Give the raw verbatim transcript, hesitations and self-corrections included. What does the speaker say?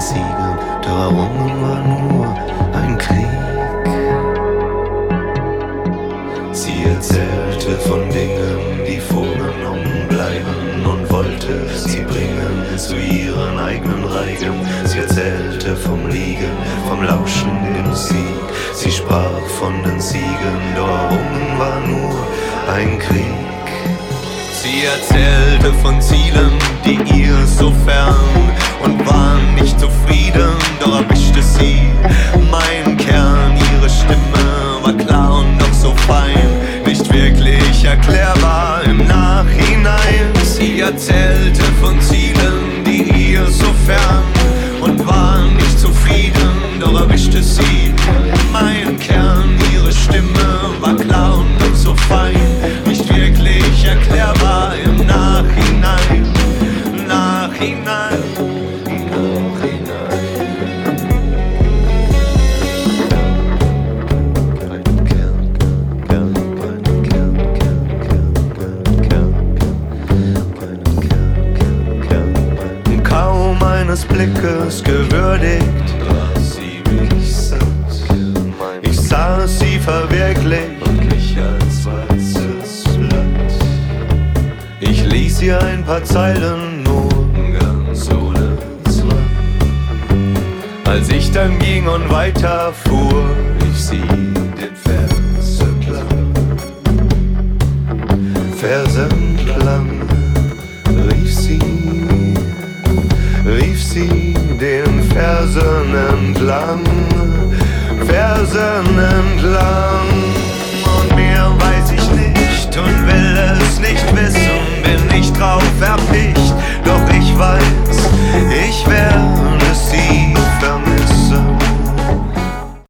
Siegen, doch errungen war nur ein Krieg. Sie erzählte von Dingen, die vorgenommen bleiben, und wollte sie bringen zu ihren eigenen Reigen. Sie erzählte vom Liegen, vom Lauschen der Musik. Sie sprach von den Siegen, doch errungen war nur ein Krieg. Sie erzählte von Zielen, die ihr so fern, und war nicht zufrieden, doch erwischte sie meinen Kern. Ihre Stimme war klar und doch so fein, nicht wirklich erklärbar im Nachhinein. Sie erzählte von Zielen, die ihr so fern, und war nicht zufrieden, doch erwischte sie meinen Kern. Ihre Stimme war klar und doch so fein, nicht wirklich erklärbar im Nachhinein. Nachhinein. Meines Blickes gewürdigt, war sie mich satt. Ich sah sie verwirklicht, wirklich als weißes Blatt. Ich ließ ihr ein paar Zeilen nur ganz ohne Zwang. Als ich dann ging und weiter fuhr, rief sie den Vers entlang. Vers entlang, rief sie rief sie den Versen entlang, Versen